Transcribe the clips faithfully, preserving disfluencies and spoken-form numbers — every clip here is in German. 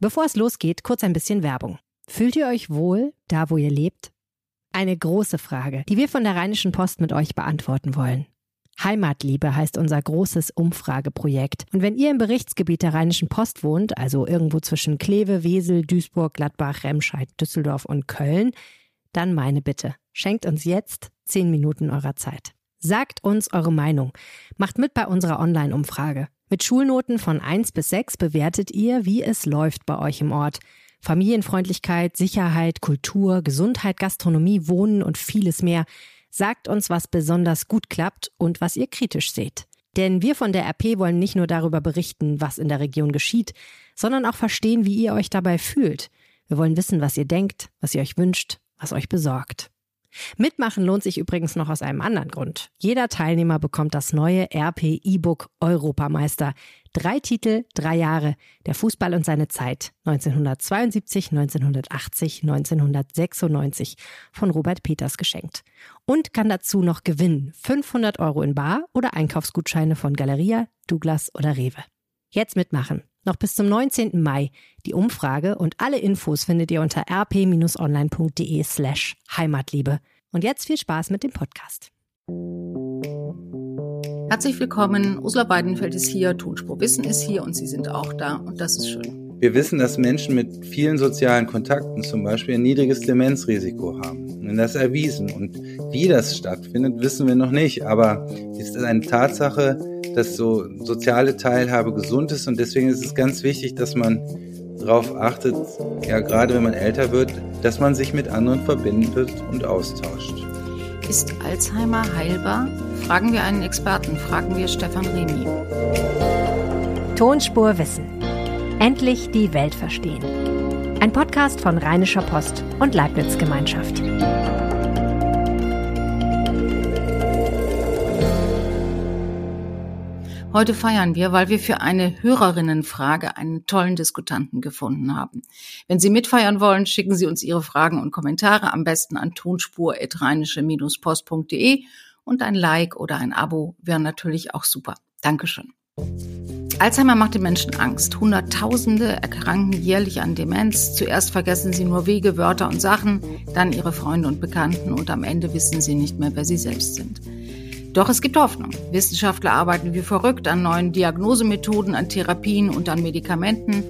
Bevor es losgeht, kurz ein bisschen Werbung. Fühlt ihr euch wohl, da wo ihr lebt? Eine große Frage, die wir von der Rheinischen Post mit euch beantworten wollen. Heimatliebe heißt unser großes Umfrageprojekt. Und wenn ihr im Berichtsgebiet der Rheinischen Post wohnt, also irgendwo zwischen Kleve, Wesel, Duisburg, Gladbach, Remscheid, Düsseldorf und Köln, dann meine Bitte, schenkt uns jetzt zehn Minuten eurer Zeit. Sagt uns eure Meinung. Macht mit bei unserer Online-Umfrage. Mit Schulnoten von eins bis sechs bewertet ihr, wie es läuft bei euch im Ort. Familienfreundlichkeit, Sicherheit, Kultur, Gesundheit, Gastronomie, Wohnen und vieles mehr. Sagt uns, was besonders gut klappt und was ihr kritisch seht. Denn wir von der R P wollen nicht nur darüber berichten, was in der Region geschieht, sondern auch verstehen, wie ihr euch dabei fühlt. Wir wollen wissen, was ihr denkt, was ihr euch wünscht, was euch besorgt. Mitmachen lohnt sich übrigens noch aus einem anderen Grund. Jeder Teilnehmer bekommt das neue R P E-Book Europameister. Drei Titel, drei Jahre. Der Fußball und seine Zeit. neunzehnhundertzweiundsiebzig, neunzehnhundertachtzig, neunzehnhundertsechsundneunzig von Robert Peters geschenkt. Und kann dazu noch gewinnen. fünfhundert Euro in Bar oder Einkaufsgutscheine von Galeria, Douglas oder Rewe. Jetzt mitmachen. Noch bis zum neunzehnten Mai. Die Umfrage und alle Infos findet ihr unter rp-online.de slash Heimatliebe. Und jetzt viel Spaß mit dem Podcast. Herzlich willkommen. Ursula Weidenfeld ist hier, Tonspur Wissen ist hier und Sie sind auch da und das ist schön. Wir wissen, dass Menschen mit vielen sozialen Kontakten zum Beispiel ein niedriges Demenzrisiko haben. Und das ist erwiesen. Und wie das stattfindet, wissen wir noch nicht. Aber es ist eine Tatsache, dass so soziale Teilhabe gesund ist. Und deswegen ist es ganz wichtig, dass man darauf achtet, ja gerade wenn man älter wird, dass man sich mit anderen verbindet und austauscht. Ist Alzheimer heilbar? Fragen wir einen Experten, fragen wir Stefan Remy. Tonspur Wissen. Endlich die Welt verstehen. Ein Podcast von Rheinischer Post und Leibniz Gemeinschaft. Heute feiern wir, weil wir für eine Hörerinnenfrage einen tollen Diskutanten gefunden haben. Wenn Sie mitfeiern wollen, schicken Sie uns Ihre Fragen und Kommentare am besten an tonspur at rheinische post punkt de und ein Like oder ein Abo wäre natürlich auch super. Dankeschön. Alzheimer macht den Menschen Angst. Hunderttausende erkranken jährlich an Demenz. Zuerst vergessen sie nur Wege, Wörter und Sachen, dann ihre Freunde und Bekannten und am Ende wissen sie nicht mehr, wer sie selbst sind. Doch es gibt Hoffnung. Wissenschaftler arbeiten wie verrückt an neuen Diagnosemethoden, an Therapien und an Medikamenten.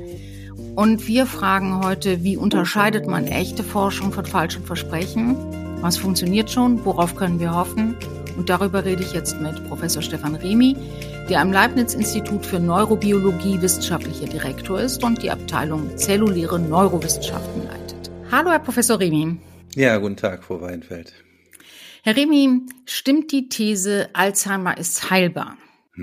Und wir fragen heute, wie unterscheidet man echte Forschung von falschen Versprechen? Was funktioniert schon? Worauf können wir hoffen? Und darüber rede ich jetzt mit Professor Stefan Remy, der am Leibniz-Institut für Neurobiologie wissenschaftlicher Direktor ist und die Abteilung Zelluläre Neurowissenschaften leitet. Hallo, Herr Professor Remy. Ja, guten Tag, Frau Weidenfeld. Herr Remy, stimmt die These, Alzheimer ist heilbar?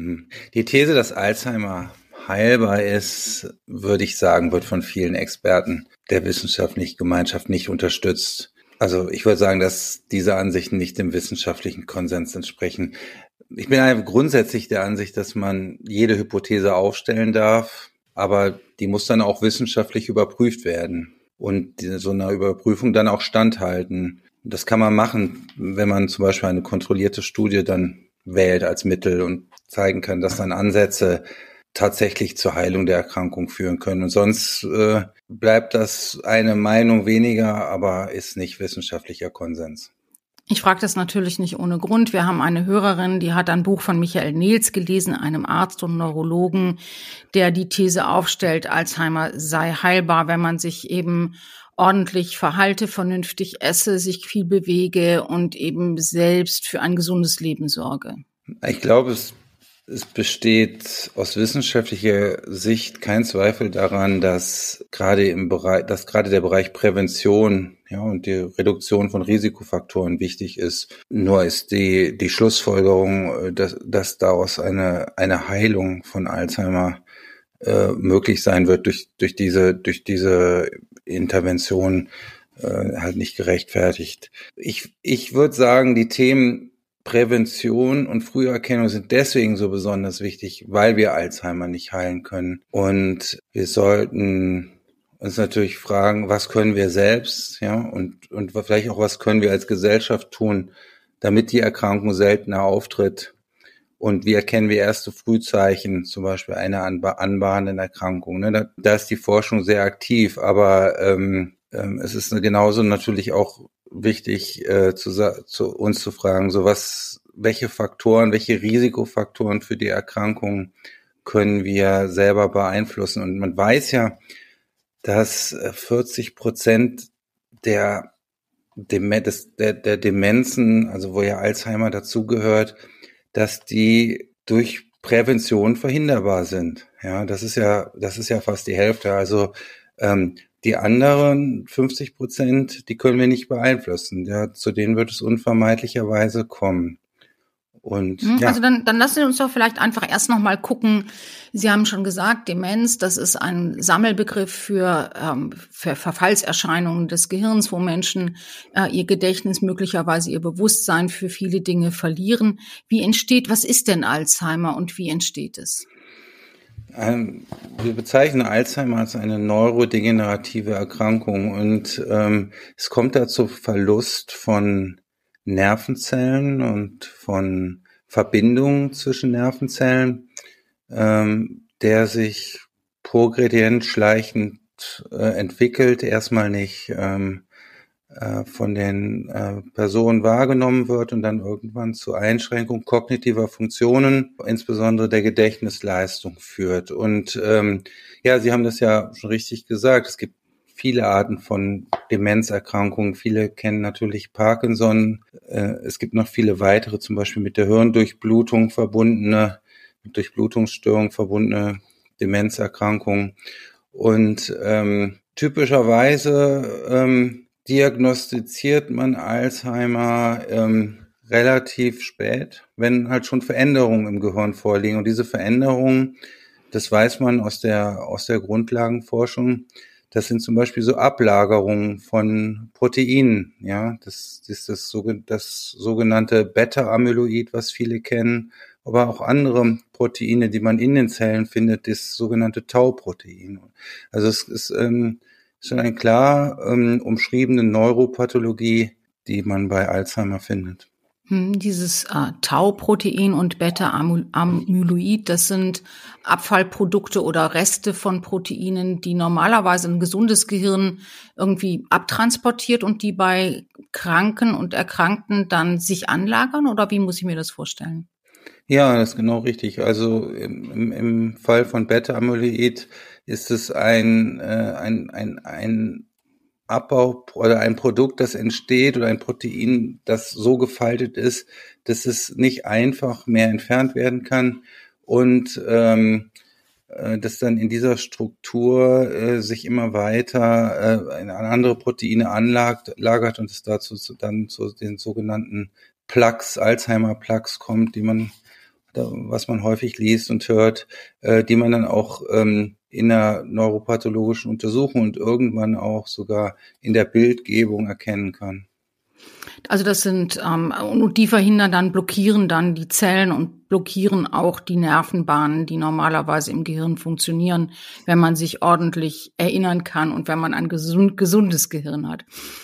Die These, dass Alzheimer heilbar ist, würde ich sagen, wird von vielen Experten der wissenschaftlichen Gemeinschaft nicht unterstützt. Also ich würde sagen, dass diese Ansichten nicht dem wissenschaftlichen Konsens entsprechen. Ich bin einfach grundsätzlich der Ansicht, dass man jede Hypothese aufstellen darf, aber die muss dann auch wissenschaftlich überprüft werden und so einer Überprüfung dann auch standhalten. Das kann man machen, wenn man zum Beispiel eine kontrollierte Studie dann wählt als Mittel und zeigen kann, dass dann Ansätze tatsächlich zur Heilung der Erkrankung führen können. Und sonst äh, bleibt das eine Meinung weniger, aber ist nicht wissenschaftlicher Konsens. Ich frage das natürlich nicht ohne Grund. Wir haben eine Hörerin, die hat ein Buch von Michael Nehls gelesen, einem Arzt und Neurologen, der die These aufstellt, Alzheimer sei heilbar, wenn man sich eben ordentlich verhalte, vernünftig esse, sich viel bewege und eben selbst für ein gesundes Leben sorge. Ich glaube, es, es besteht aus wissenschaftlicher Sicht kein Zweifel daran, dass gerade im Bereich, dass gerade der Bereich Prävention, ja, und die Reduktion von Risikofaktoren wichtig ist. Nur ist die, die Schlussfolgerung, dass, dass daraus eine, eine Heilung von Alzheimer äh, möglich sein wird durch, durch diese, durch diese Intervention äh, halt nicht gerechtfertigt. Ich, ich würde sagen, die Themen Prävention und Früherkennung sind deswegen so besonders wichtig, weil wir Alzheimer nicht heilen können. Und wir sollten uns natürlich fragen, was können wir selbst, ja, und, und vielleicht auch, was können wir als Gesellschaft tun, damit die Erkrankung seltener auftritt Und wie erkennen wir erste Frühzeichen, zum Beispiel einer anbahnenden Erkrankung? Ne? Da, da ist die Forschung sehr aktiv, aber ähm, ähm, es ist genauso natürlich auch wichtig, äh, zu, zu uns zu fragen, so was, welche Faktoren, welche Risikofaktoren für die Erkrankung können wir selber beeinflussen? Und man weiß ja, dass vierzig Prozent der, Demenz, der, der Demenzen, also wo ja Alzheimer dazugehört, dass die durch Prävention verhinderbar sind. Ja, das ist ja, das ist ja fast die Hälfte. Also ähm, die anderen fünfzig Prozent, die können wir nicht beeinflussen. Ja, zu denen wird es unvermeidlicherweise kommen. Und, ja. ja. Also dann, dann lassen Sie uns doch vielleicht einfach erst noch mal gucken. Sie haben schon gesagt, Demenz, das ist ein Sammelbegriff für, ähm, für Verfallserscheinungen des Gehirns, wo Menschen äh, ihr Gedächtnis, möglicherweise ihr Bewusstsein für viele Dinge verlieren. Wie entsteht, was ist denn Alzheimer und wie entsteht es? Ähm, wir bezeichnen Alzheimer als eine neurodegenerative Erkrankung und ähm, es kommt da zu Verlust von Nervenzellen und von Verbindungen zwischen Nervenzellen, ähm, der sich progredient schleichend äh, entwickelt, erstmal nicht ähm, äh, von den äh, Personen wahrgenommen wird und dann irgendwann zu Einschränkung kognitiver Funktionen, insbesondere der Gedächtnisleistung führt. Und ähm, ja, Sie haben das ja schon richtig gesagt, es gibt viele Arten von Demenzerkrankungen. Viele kennen natürlich Parkinson. Es gibt noch viele weitere, zum Beispiel mit der Hirndurchblutung verbundene, mit Durchblutungsstörung verbundene Demenzerkrankungen. Und ähm, typischerweise ähm, diagnostiziert man Alzheimer ähm, relativ spät, wenn halt schon Veränderungen im Gehirn vorliegen. Und diese Veränderungen, das weiß man aus der aus der Grundlagenforschung, das sind zum Beispiel so Ablagerungen von Proteinen, ja. Das, das ist das, das sogenannte Beta-Amyloid, was viele kennen, aber auch andere Proteine, die man in den Zellen findet, das sogenannte Tau-Protein. Also es ist ähm, schon eine klar ähm, umschriebene Neuropathologie, die man bei Alzheimer findet. Dieses äh, Tau-Protein und Beta-Amyloid, das sind Abfallprodukte oder Reste von Proteinen, die normalerweise ein gesundes Gehirn irgendwie abtransportiert und die bei Kranken und Erkrankten dann sich anlagern? Oder wie muss ich mir das vorstellen? Ja, das ist genau richtig. Also im, im Fall von Beta-Amyloid ist es ein, äh, ein, ein, ein Abbau oder ein Produkt, das entsteht oder ein Protein, das so gefaltet ist, dass es nicht einfach mehr entfernt werden kann und ähm, äh, das dann in dieser Struktur äh, sich immer weiter äh, in andere Proteine anlagert und es dazu zu, dann zu den sogenannten Plaques, Alzheimer-Plaques kommt, die man, was man häufig liest und hört, äh, die man dann auch ähm, in der neuropathologischen Untersuchung und irgendwann auch sogar in der Bildgebung erkennen kann. Also das sind, ähm, und die verhindern dann, blockieren dann die Zellen und blockieren auch die Nervenbahnen, die normalerweise im Gehirn funktionieren, wenn man sich ordentlich erinnern kann und wenn man ein gesund, gesundes Gehirn hat.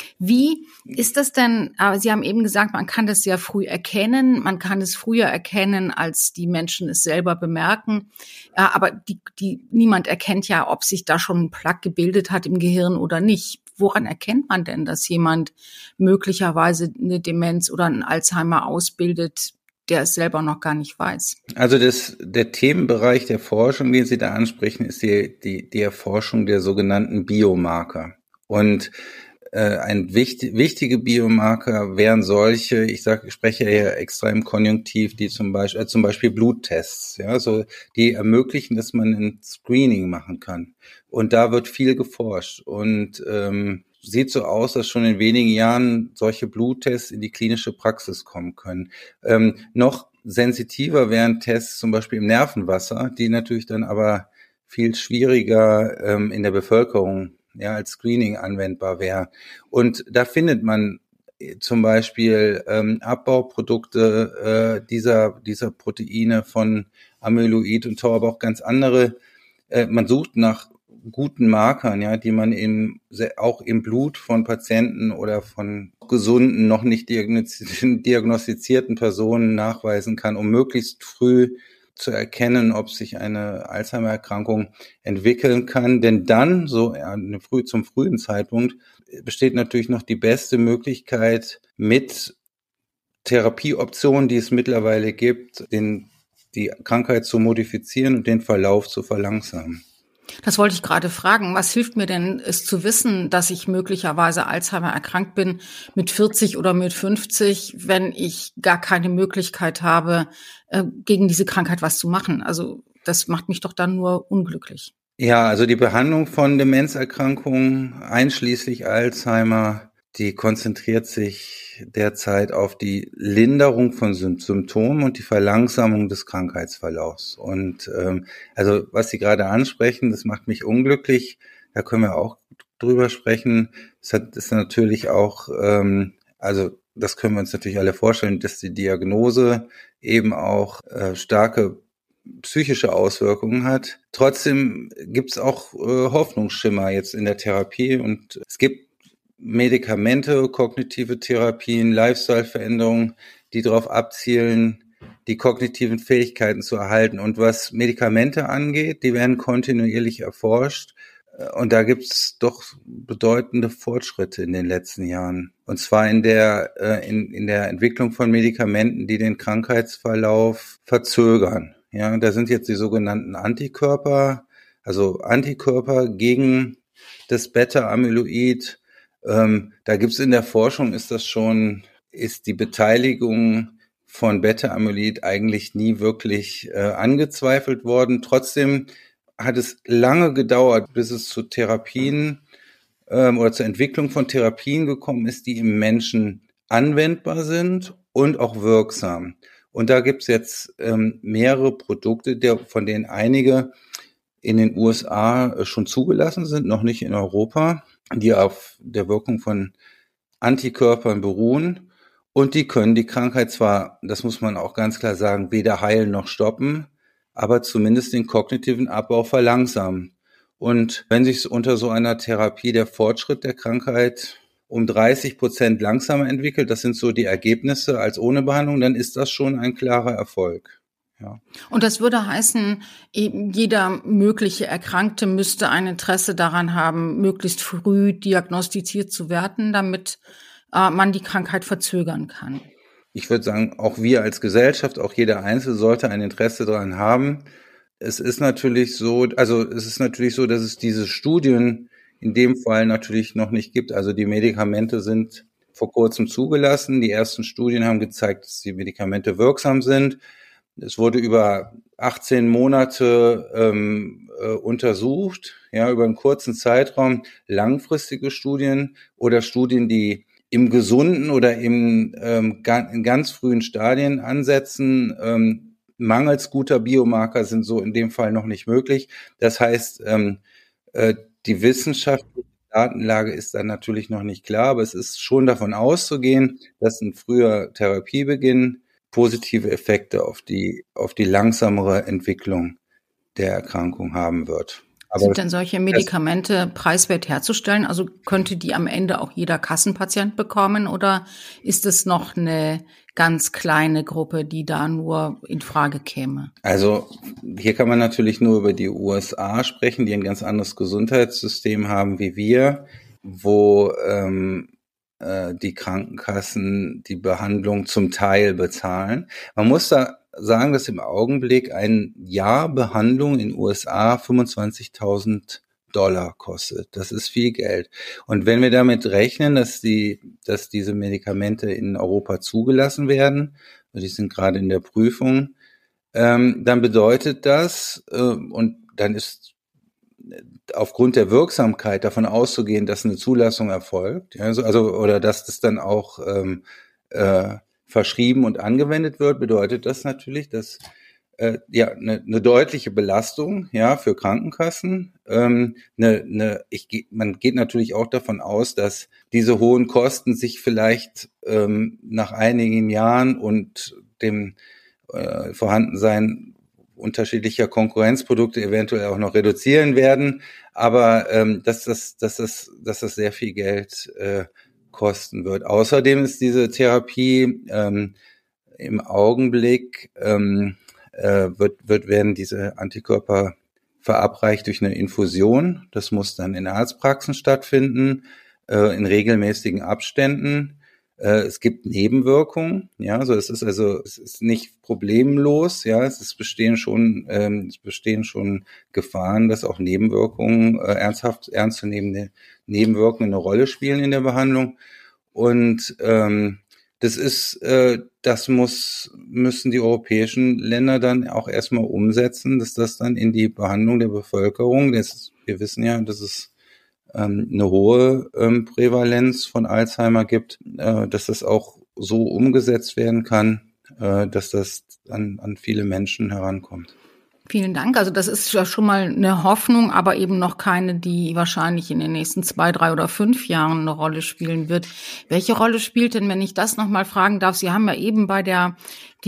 Wie ist das denn, äh, Sie haben eben gesagt, man kann das sehr früh erkennen, man kann es früher erkennen, als die Menschen es selber bemerken, äh, aber die, die, niemand erkennt ja, ob sich da schon ein Plaque gebildet hat im Gehirn oder nicht. Woran erkennt man denn, dass jemand möglicherweise eine Demenz oder einen Alzheimer ausbildet, der es selber noch gar nicht weiß? Also das, der Themenbereich der Forschung, den Sie da ansprechen, ist die, die, die Erforschung der sogenannten Biomarker. Und äh, ein wichtig, wichtige Biomarker wären solche, ich sage, ich spreche ja extra im Konjunktiv, die zum Beispiel, äh, zum Beispiel Bluttests, ja, so, die ermöglichen, dass man ein Screening machen kann. Und da wird viel geforscht und ähm, sieht so aus, dass schon in wenigen Jahren solche Bluttests in die klinische Praxis kommen können. Ähm, noch sensitiver wären Tests zum Beispiel im Nervenwasser, die natürlich dann aber viel schwieriger ähm, in der Bevölkerung ja als Screening anwendbar wäre. Und da findet man zum Beispiel ähm, Abbauprodukte äh, dieser dieser Proteine von Amyloid und Tau, aber auch ganz andere. Äh, man sucht nach guten Markern, ja, die man im, auch im Blut von Patienten oder von gesunden, noch nicht diagnostizierten Personen nachweisen kann, um möglichst früh zu erkennen, ob sich eine Alzheimer-Erkrankung entwickeln kann. Denn dann, so früh, zum frühen Zeitpunkt, besteht natürlich noch die beste Möglichkeit, mit Therapieoptionen, die es mittlerweile gibt, den, die Krankheit zu modifizieren und den Verlauf zu verlangsamen. Das wollte ich gerade fragen. Was hilft mir denn, es zu wissen, dass ich möglicherweise Alzheimer erkrankt bin mit vierzig oder mit fünfzig, wenn ich gar keine Möglichkeit habe, gegen diese Krankheit was zu machen? Also das macht mich doch dann nur unglücklich. Ja, also die Behandlung von Demenzerkrankungen, einschließlich Alzheimer, die konzentriert sich derzeit auf die Linderung von Symptomen und die Verlangsamung des Krankheitsverlaufs. Und ähm, also was Sie gerade ansprechen, das macht mich unglücklich. Da können wir auch drüber sprechen. Es hat, ist natürlich auch, ähm, also das können wir uns natürlich alle vorstellen, dass die Diagnose eben auch äh, starke psychische Auswirkungen hat. Trotzdem gibt es auch äh, Hoffnungsschimmer jetzt in der Therapie und es gibt Medikamente, kognitive Therapien, Lifestyle-Veränderungen, die darauf abzielen, die kognitiven Fähigkeiten zu erhalten. Und was Medikamente angeht, die werden kontinuierlich erforscht. Und da gibt's doch bedeutende Fortschritte in den letzten Jahren. Und zwar in der, in, in der Entwicklung von Medikamenten, die den Krankheitsverlauf verzögern. Ja, da sind jetzt die sogenannten Antikörper, also Antikörper gegen das Beta-Amyloid. Ähm, da gibt's in der Forschung, ist das schon, ist die Beteiligung von Beta-Amyloid eigentlich nie wirklich äh, angezweifelt worden. Trotzdem hat es lange gedauert, bis es zu Therapien ähm, oder zur Entwicklung von Therapien gekommen ist, die im Menschen anwendbar sind und auch wirksam. Und da gibt's jetzt ähm, mehrere Produkte, der, von denen einige in den U S A schon zugelassen sind, noch nicht in Europa, die auf der Wirkung von Antikörpern beruhen. Und die können die Krankheit zwar, das muss man auch ganz klar sagen, weder heilen noch stoppen, aber zumindest den kognitiven Abbau verlangsamen. Und wenn sich unter so einer Therapie der Fortschritt der Krankheit um dreißig Prozent langsamer entwickelt, das sind so die Ergebnisse als ohne Behandlung, dann ist das schon ein klarer Erfolg. Ja. Und das würde heißen, jeder mögliche Erkrankte müsste ein Interesse daran haben, möglichst früh diagnostiziert zu werden, damit äh, man die Krankheit verzögern kann. Ich würde sagen, auch wir als Gesellschaft, auch jeder Einzelne sollte ein Interesse daran haben. Es ist natürlich so, also es ist natürlich so, dass es diese Studien in dem Fall natürlich noch nicht gibt. Also die Medikamente sind vor kurzem zugelassen. Die ersten Studien haben gezeigt, dass die Medikamente wirksam sind. Es wurde über achtzehn Monate ähm, äh, untersucht, ja, über einen kurzen Zeitraum, langfristige Studien oder Studien, die im gesunden oder im ähm, in ganz frühen Stadien ansetzen. Ähm, mangels guter Biomarker sind so in dem Fall noch nicht möglich. Das heißt, ähm, äh, die wissenschaftliche Datenlage ist dann natürlich noch nicht klar, aber es ist schon davon auszugehen, dass ein früher Therapiebeginn positive Effekte auf die auf die langsamere Entwicklung der Erkrankung haben wird. Aber sind denn solche Medikamente preiswert herzustellen? Also könnte die am Ende auch jeder Kassenpatient bekommen oder ist es noch eine ganz kleine Gruppe, die da nur in Frage käme? Also hier kann man natürlich nur über die U S A sprechen, die ein ganz anderes Gesundheitssystem haben wie wir, wo ähm, äh, die Krankenkassen die Behandlung zum Teil bezahlen. Man muss da sagen, dass im Augenblick ein Jahr Behandlung in den U S A fünfundzwanzigtausend Dollar kostet. Das ist viel Geld. Und wenn wir damit rechnen, dass die, dass diese Medikamente in Europa zugelassen werden, die sind gerade in der Prüfung, ähm, dann bedeutet das, äh, und dann ist aufgrund der Wirksamkeit davon auszugehen, dass eine Zulassung erfolgt, ja, also, also oder dass das dann auch ähm, äh, verschrieben und angewendet wird, bedeutet das natürlich, dass äh, ja eine, eine deutliche Belastung ja für Krankenkassen. Ähm, eine, eine, ich, man geht natürlich auch davon aus, dass diese hohen Kosten sich vielleicht ähm, nach einigen Jahren und dem äh, Vorhandensein unterschiedlicher Konkurrenzprodukte eventuell auch noch reduzieren werden, aber ähm, dass das, dass das, dass das sehr viel Geld äh, kosten wird. Außerdem ist diese Therapie ähm, im Augenblick ähm, äh, wird, wird werden diese Antikörper verabreicht durch eine Infusion. Das muss dann in Arztpraxen stattfinden, äh, in regelmäßigen Abständen. Äh, es gibt Nebenwirkungen, ja, also es ist also es ist nicht problemlos, ja, es ist bestehen schon ähm, es bestehen schon Gefahren, dass auch Nebenwirkungen äh, ernsthaft ernstzunehmende Nebenwirkungen eine Rolle spielen in der Behandlung. Und ähm, das ist, äh, das muss müssen die europäischen Länder dann auch erstmal umsetzen, dass das dann in die Behandlung der Bevölkerung, das, wir wissen ja, dass es eine hohe ähm, Prävalenz von Alzheimer gibt, äh, dass das auch so umgesetzt werden kann, äh, dass das an, an viele Menschen herankommt. Vielen Dank. Also das ist ja schon mal eine Hoffnung, aber eben noch keine, die wahrscheinlich in den nächsten zwei, drei oder fünf Jahren eine Rolle spielen wird. Welche Rolle spielt denn, wenn ich das noch mal fragen darf? Sie haben ja eben bei der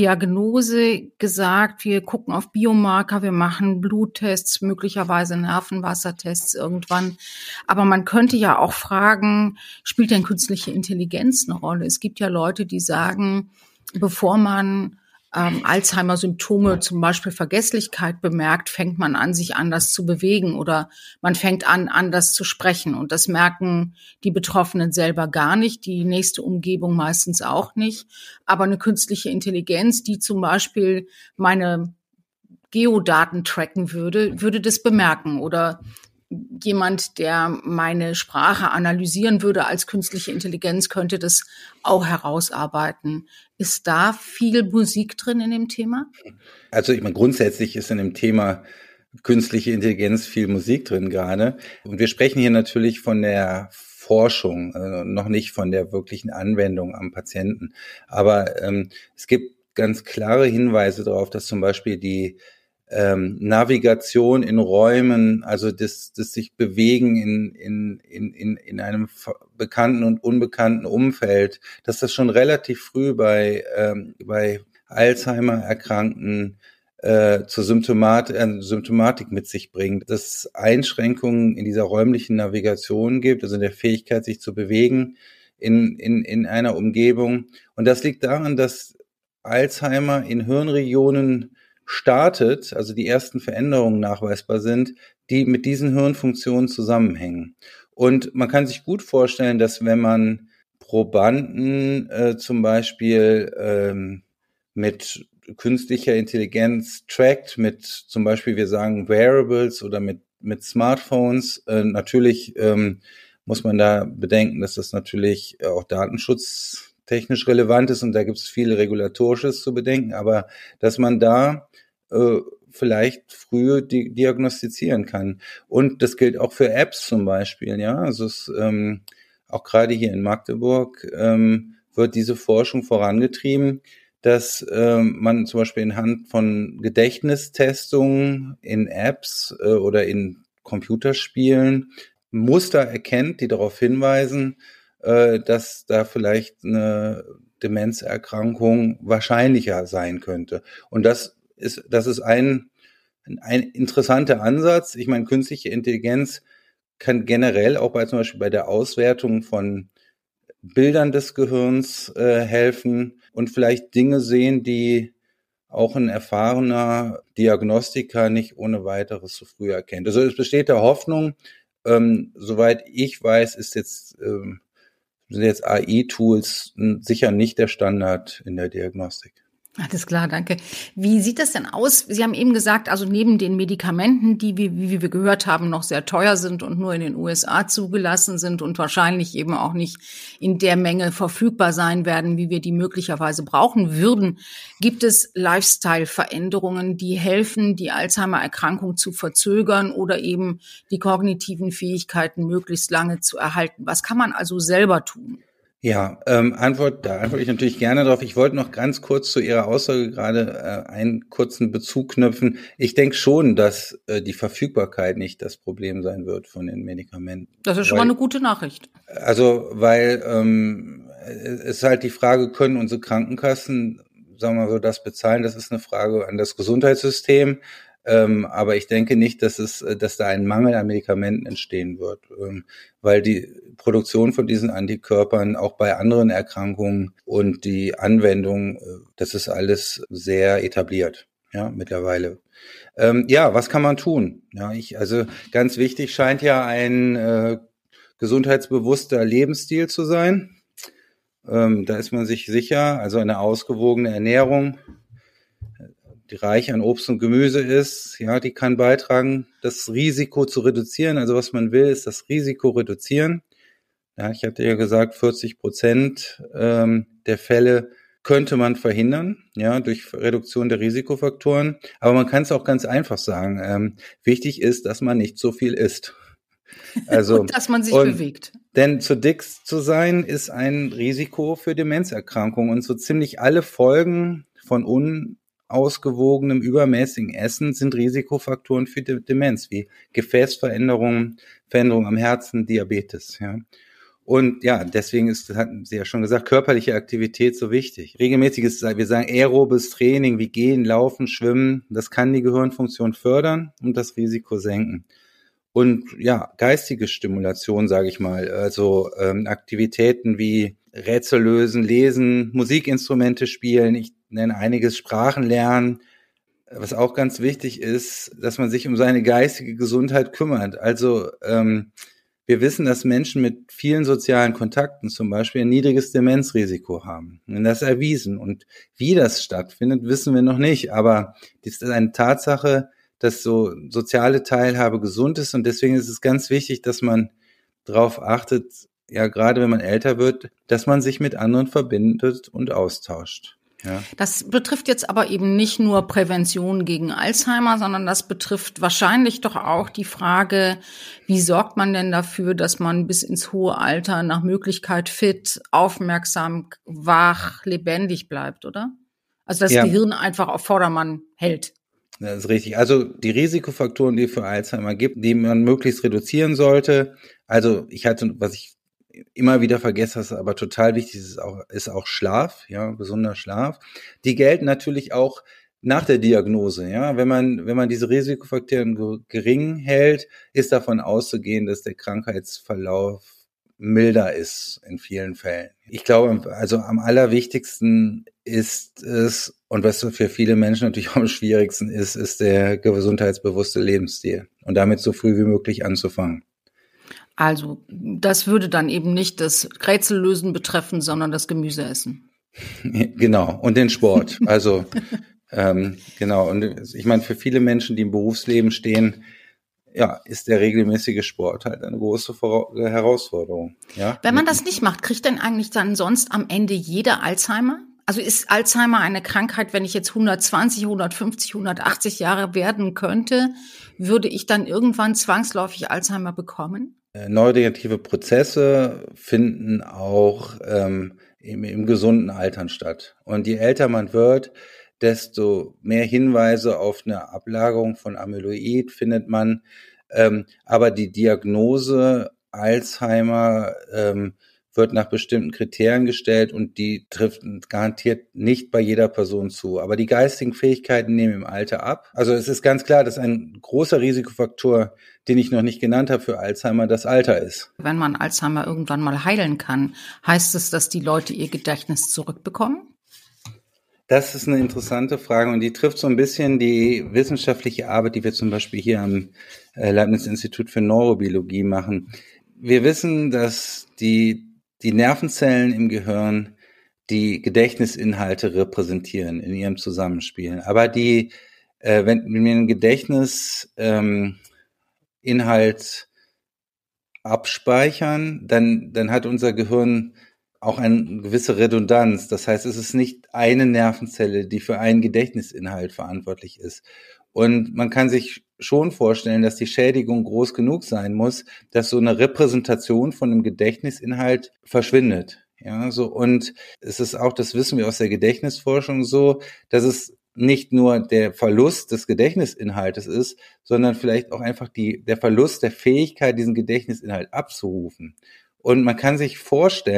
Diagnose gesagt, wir gucken auf Biomarker, wir machen Bluttests, möglicherweise Nervenwassertests irgendwann. Aber man könnte ja auch fragen, spielt denn künstliche Intelligenz eine Rolle? Es gibt ja Leute, die sagen, bevor man ähm, Alzheimer-Symptome, zum Beispiel Vergesslichkeit, bemerkt, fängt man an, sich anders zu bewegen oder man fängt an, anders zu sprechen. Und das merken die Betroffenen selber gar nicht, die nächste Umgebung meistens auch nicht. Aber eine künstliche Intelligenz, die zum Beispiel meine Geodaten tracken würde, würde das bemerken. Oder jemand, der meine Sprache analysieren würde als künstliche Intelligenz, könnte das auch herausarbeiten. Ist da viel Musik drin in dem Thema? Also ich meine, grundsätzlich ist in dem Thema künstliche Intelligenz viel Musik drin gerade. Und wir sprechen hier natürlich von der Forschung, äh, noch nicht von der wirklichen Anwendung am Patienten. Aber ähm, es gibt ganz klare Hinweise darauf, dass zum Beispiel die Ähm, Navigation in Räumen, also das, das sich bewegen in, in, in, in, in einem bekannten und unbekannten Umfeld, dass das schon relativ früh bei, ähm, bei Alzheimer-Erkrankten äh, zur Symptomat, äh, Symptomatik mit sich bringt, dass es Einschränkungen in dieser räumlichen Navigation gibt, also in der Fähigkeit, sich zu bewegen in, in, in einer Umgebung. Und das liegt daran, dass Alzheimer in Hirnregionen startet, also die ersten Veränderungen nachweisbar sind, die mit diesen Hirnfunktionen zusammenhängen. Und man kann sich gut vorstellen, dass wenn man Probanden äh, zum Beispiel ähm, mit künstlicher Intelligenz trackt, mit zum Beispiel, wir sagen Wearables oder mit mit Smartphones, äh, natürlich ähm, muss man da bedenken, dass das natürlich auch datenschutztechnisch relevant ist und da gibt es viel Regulatorisches zu bedenken, aber dass man da äh, vielleicht früh di- diagnostizieren kann. Und das gilt auch für Apps zum Beispiel, ja. Also es, ähm, auch gerade hier in Magdeburg ähm, wird diese Forschung vorangetrieben, dass ähm, man zum Beispiel anhand von Gedächtnistestungen in Apps äh, oder in Computerspielen Muster erkennt, die darauf hinweisen, äh, dass da vielleicht eine Demenzerkrankung wahrscheinlicher sein könnte. Und das ist, das ist ein, ein interessanter Ansatz. Ich meine, künstliche Intelligenz kann generell auch bei zum Beispiel bei der Auswertung von Bildern des Gehirns äh, helfen und vielleicht Dinge sehen, die auch ein erfahrener Diagnostiker nicht ohne weiteres so früh erkennt. Also es besteht da Hoffnung. Ähm, soweit ich weiß, ist jetzt ähm, sind jetzt A I-Tools sicher nicht der Standard in der Diagnostik. Alles klar, danke. Wie sieht das denn aus? Sie haben eben gesagt, also neben den Medikamenten, die, wie, wie wir gehört haben, noch sehr teuer sind und nur in den U S A zugelassen sind und wahrscheinlich eben auch nicht in der Menge verfügbar sein werden, wie wir die möglicherweise brauchen würden, gibt es Lifestyle-Veränderungen, die helfen, die Alzheimer-Erkrankung zu verzögern oder eben die kognitiven Fähigkeiten möglichst lange zu erhalten. Was kann man also selber tun? Ja, ähm, Antwort, da antworte ich natürlich gerne drauf. Ich wollte noch ganz kurz zu Ihrer Aussage gerade äh, einen kurzen Bezug knüpfen. Ich denke schon, dass äh, die Verfügbarkeit nicht das Problem sein wird von den Medikamenten. Das ist schon weil, mal eine gute Nachricht. Also, weil ähm, es ist halt die Frage, können unsere Krankenkassen sagen wir mal so, das bezahlen, das ist eine Frage an das Gesundheitssystem. Ähm, aber ich denke nicht, dass es, dass da ein Mangel an Medikamenten entstehen wird, ähm, weil die Produktion von diesen Antikörpern auch bei anderen Erkrankungen und die Anwendung, äh, das ist alles sehr etabliert, ja, mittlerweile. Ähm, ja, was kann man tun? Ja, ich, also ganz wichtig scheint ja ein äh, gesundheitsbewusster Lebensstil zu sein. Ähm, da ist man sich sicher, also eine ausgewogene Ernährung, die reich an Obst und Gemüse ist, ja, die kann beitragen, das Risiko zu reduzieren. Also was man will, ist das Risiko reduzieren. Ja, ich hatte ja gesagt, vierzig Prozent ähm, der Fälle könnte man verhindern, ja, durch Reduktion der Risikofaktoren. Aber man kann es auch ganz einfach sagen. Ähm, wichtig ist, dass man nicht so viel isst. Also, und dass man sich und, bewegt. Denn zu dick zu sein ist ein Risiko für Demenzerkrankungen und so ziemlich alle Folgen von unausgewogenem, übermäßigen Essen sind Risikofaktoren für Demenz, wie Gefäßveränderungen, Veränderungen am Herzen, Diabetes, ja. Und ja, deswegen ist, das hatten Sie ja schon gesagt, körperliche Aktivität so wichtig. Regelmäßiges, wir sagen aerobes Training wie Gehen, Laufen, Schwimmen, das kann die Gehirnfunktion fördern und das Risiko senken. Und ja, geistige Stimulation, sage ich mal, also ähm, Aktivitäten wie Rätsel lösen, lesen, Musikinstrumente spielen, ich nenne einiges, Sprachen lernen. Was auch ganz wichtig ist, dass man sich um seine geistige Gesundheit kümmert. Also ähm, wir wissen, dass Menschen mit vielen sozialen Kontakten zum Beispiel ein niedriges Demenzrisiko haben. Und das ist erwiesen. Und wie das stattfindet, wissen wir noch nicht. Aber das ist eine Tatsache, dass so soziale Teilhabe gesund ist. Und deswegen ist es ganz wichtig, dass man darauf achtet, ja, gerade wenn man älter wird, dass man sich mit anderen verbindet und austauscht. Ja. Das betrifft jetzt aber eben nicht nur Prävention gegen Alzheimer, sondern das betrifft wahrscheinlich doch auch die Frage, wie sorgt man denn dafür, dass man bis ins hohe Alter nach Möglichkeit fit, aufmerksam, wach, lebendig bleibt, oder? Also das Ja. Gehirn einfach auf Vordermann hält. Das ist richtig. Also die Risikofaktoren, die es für Alzheimer gibt, die man möglichst reduzieren sollte. Also ich hatte, was ich immer wieder vergesse, was aber total wichtig ist, auch, ist auch Schlaf, ja, gesunder Schlaf. Die gelten natürlich auch nach der Diagnose, ja. Wenn man, wenn man diese Risikofaktoren gering hält, ist davon auszugehen, dass der Krankheitsverlauf milder ist in vielen Fällen. Ich glaube, also am allerwichtigsten ist es, und was für viele Menschen natürlich auch am schwierigsten ist, ist der gesundheitsbewusste Lebensstil und damit so früh wie möglich anzufangen. Also das würde dann eben nicht das Rätsellösen betreffen, sondern das Gemüseessen. Genau, und den Sport. Also ähm, genau, und ich meine, für viele Menschen, die im Berufsleben stehen, ja, ist der regelmäßige Sport halt eine große Herausforderung. Ja? Wenn man das nicht macht, kriegt denn eigentlich dann sonst am Ende jeder Alzheimer? Also ist Alzheimer eine Krankheit, wenn ich jetzt hundertzwanzig, hundertfünfzig, hundertachtzig Jahre werden könnte, würde ich dann irgendwann zwangsläufig Alzheimer bekommen? Neurodegenerative Prozesse finden auch ähm, im, im gesunden Altern statt. Und je älter man wird, desto mehr Hinweise auf eine Ablagerung von Amyloid findet man. Ähm, aber die Diagnose Alzheimer ähm, wird nach bestimmten Kriterien gestellt und die trifft garantiert nicht bei jeder Person zu. Aber die geistigen Fähigkeiten nehmen im Alter ab. Also es ist ganz klar, dass ein großer Risikofaktor, den ich noch nicht genannt habe für Alzheimer, das Alter ist. Wenn man Alzheimer irgendwann mal heilen kann, heißt es, dass die Leute ihr Gedächtnis zurückbekommen? Das ist eine interessante Frage und die trifft so ein bisschen die wissenschaftliche Arbeit, die wir zum Beispiel hier am Leibniz-Institut für Neurobiologie machen. Wir wissen, dass die die Nervenzellen im Gehirn die Gedächtnisinhalte repräsentieren in ihrem Zusammenspiel. Aber die, äh, wenn wir ein Gedächtnisinhalt ähm, abspeichern, dann, dann hat unser Gehirn auch eine gewisse Redundanz. Das heißt, es ist nicht eine Nervenzelle, die für einen Gedächtnisinhalt verantwortlich ist. Und man kann sich schon vorstellen, dass die Schädigung groß genug sein muss, dass so eine Repräsentation von einem Gedächtnisinhalt verschwindet. Ja, so. Und es ist auch, das wissen wir aus der Gedächtnisforschung so, dass es nicht nur der Verlust des Gedächtnisinhaltes ist, sondern vielleicht auch einfach die, der Verlust der Fähigkeit, diesen Gedächtnisinhalt abzurufen. Und man kann sich vorstellen,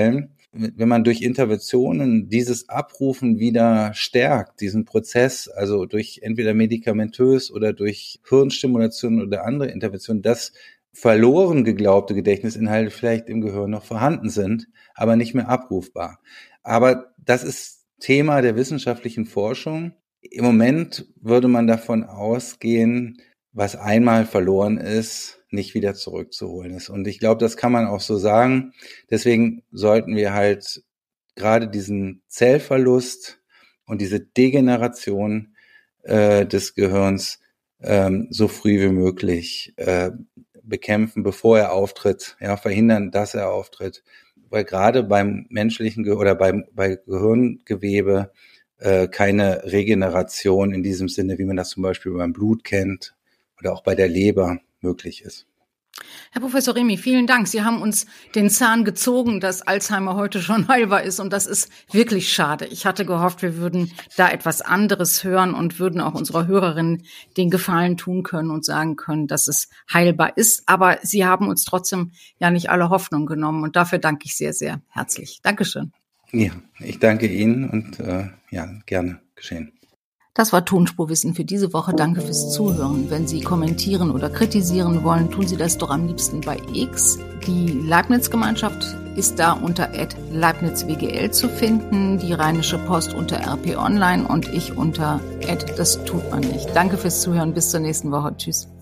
wenn man durch Interventionen dieses Abrufen wieder stärkt, diesen Prozess, also durch entweder medikamentös oder durch Hirnstimulation oder andere Interventionen, dass verloren geglaubte Gedächtnisinhalte vielleicht im Gehirn noch vorhanden sind, aber nicht mehr abrufbar. Aber das ist Thema der wissenschaftlichen Forschung. Im Moment würde man davon ausgehen, was einmal verloren ist, nicht wieder zurückzuholen ist. Und ich glaube, das kann man auch so sagen. Deswegen sollten wir halt gerade diesen Zellverlust und diese Degeneration äh, des Gehirns ähm, so früh wie möglich äh, bekämpfen, bevor er auftritt, ja, verhindern, dass er auftritt. Weil gerade beim menschlichen Ge- oder beim, bei Gehirngewebe äh, keine Regeneration in diesem Sinne, wie man das zum Beispiel beim Blut kennt oder auch bei der Leber möglich ist. Herr Professor Remy, vielen Dank. Sie haben uns den Zahn gezogen, dass Alzheimer heute schon heilbar ist, und das ist wirklich schade. Ich hatte gehofft, wir würden da etwas anderes hören und würden auch unserer Hörerin den Gefallen tun können und sagen können, dass es heilbar ist. Aber Sie haben uns trotzdem ja nicht alle Hoffnung genommen, und dafür danke ich sehr, sehr herzlich. Dankeschön. Ja, ich danke Ihnen und äh, ja, gerne geschehen. Das war Tonspurwissen für diese Woche. Danke fürs Zuhören. Wenn Sie kommentieren oder kritisieren wollen, tun Sie das doch am liebsten bei X. Die Leibniz-Gemeinschaft ist da unter at leibniz w g l zu finden, die Rheinische Post unter R P Online und ich unter at das tut man nicht. Danke fürs Zuhören. Bis zur nächsten Woche. Tschüss.